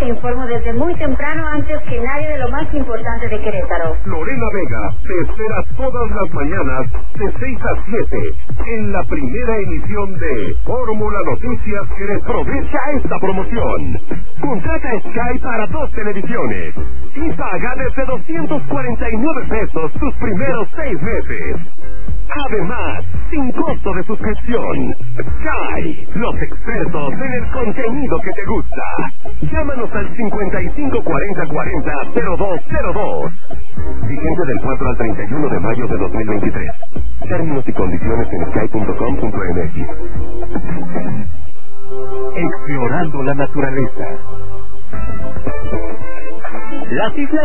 te informo desde muy temprano, antes que nadie, de lo más importante de Querétaro. Lorena Vega te espera todas las mañanas de 6 a 7 en la primera emisión de Fórmula Noticias Querétaro. Aprovecha esta promoción. Contrata Sky para 2 televisiones y paga desde 249 pesos tus primeros 6 meses. Además, sin costo de suscripción. Sky, los expertos en el contenido que te gusta. Llámanos al 554040-0202. Vigente del 4 al 31 de mayo de 2023. Términos y condiciones en sky.com.mx. Explorando la naturaleza. Las islas